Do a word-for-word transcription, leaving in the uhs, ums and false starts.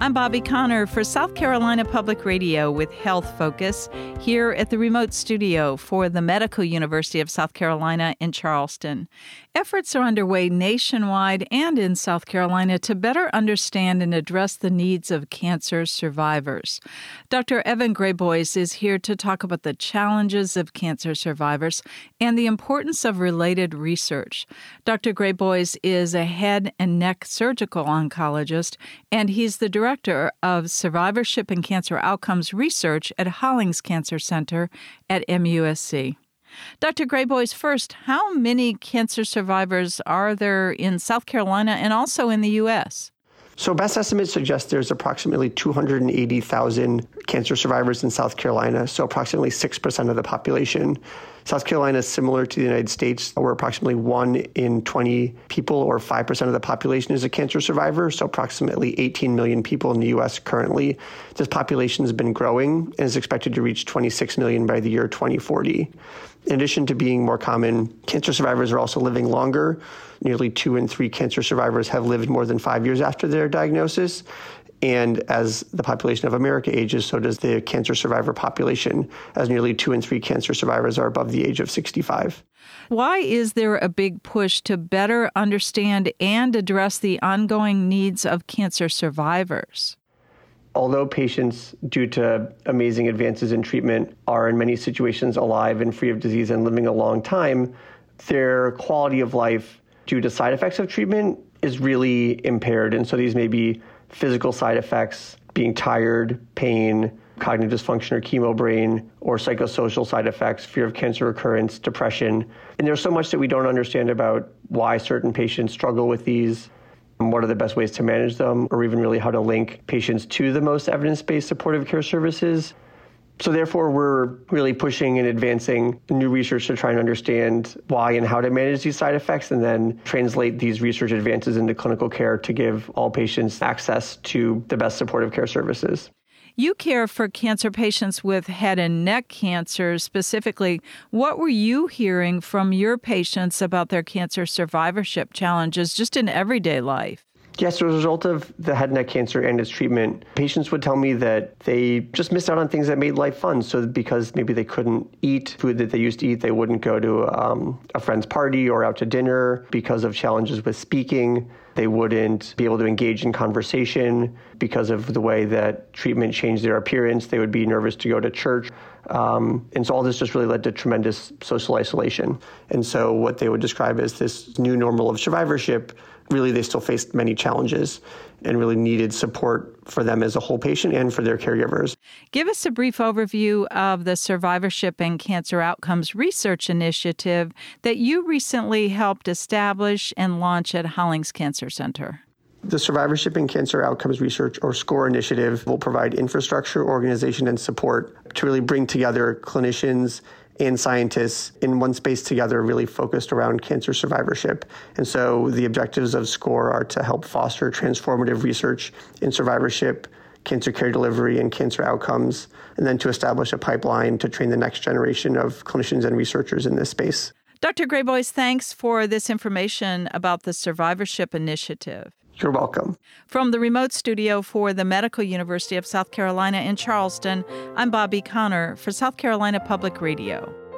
I'm Bobby Connor for South Carolina Public Radio with Health Focus here at the remote studio for the Medical University of South Carolina in Charleston. Efforts are underway nationwide and in South Carolina to better understand and address the needs of cancer survivors. Doctor Evan Greybois is here to talk about the challenges of cancer survivors and the importance of related research. Doctor Greybois is a head and neck surgical oncologist, and he's the director of Survivorship and Cancer Outcomes Research at Hollings Cancer Center at M U S C. Doctor Greybois, first, how many cancer survivors are there in South Carolina and also in the U S? So best estimates suggest there's approximately two hundred eighty thousand cancer survivors in South Carolina, so approximately six percent of the population. South Carolina is similar to the United States, where approximately one in twenty people or five percent of the population is a cancer survivor, so approximately eighteen million people in the U S currently. This population has been growing and is expected to reach twenty-six million by the year twenty forty. In addition to being more common, cancer survivors are also living longer. Nearly two in three cancer survivors have lived more than five years after their diagnosis. And as the population of America ages, so does the cancer survivor population, as nearly two in three cancer survivors are above the age of sixty-five. Why is there a big push to better understand and address the ongoing needs of cancer survivors? Although patients, due to amazing advances in treatment, are in many situations alive and free of disease and living a long time, their quality of life due to side effects of treatment is really impaired. And so these may be physical side effects, being tired, pain, cognitive dysfunction or chemo brain, or psychosocial side effects, fear of cancer recurrence, depression. And there's so much that we don't understand about why certain patients struggle with these, what are the best ways to manage them, or even really how to link patients to the most evidence-based supportive care services. So therefore, we're really pushing and advancing new research to try and understand why and how to manage these side effects, and then translate these research advances into clinical care to give all patients access to the best supportive care services. You care for cancer patients with head and neck cancer specifically. What were you hearing from your patients about their cancer survivorship challenges just in everyday life? Yes, as a result of the head and neck cancer and its treatment, patients would tell me that they just missed out on things that made life fun. So because maybe they couldn't eat food that they used to eat, they wouldn't go to um, a friend's party or out to dinner because of challenges with speaking. They wouldn't be able to engage in conversation because of the way that treatment changed their appearance. They would be nervous to go to church. Um, and so all this just really led to tremendous social isolation. And so what they would describe as this new normal of survivorship, really they still faced many challenges and really needed support for them as a whole patient and for their caregivers. Give us a brief overview of the Survivorship and Cancer Outcomes Research Initiative that you recently helped establish and launch at Hollings Cancer Center. The Survivorship and Cancer Outcomes Research, or SCORE initiative, will provide infrastructure, organization, and support to really bring together clinicians and scientists in one space together, really focused around cancer survivorship. And so the objectives of SCORE are to help foster transformative research in survivorship, cancer care delivery, and cancer outcomes, and then to establish a pipeline to train the next generation of clinicians and researchers in this space. Doctor Greybois, thanks for this information about the Survivorship Initiative. You're welcome. From the remote studio for the Medical University of South Carolina in Charleston, I'm Bobby Connor for South Carolina Public Radio.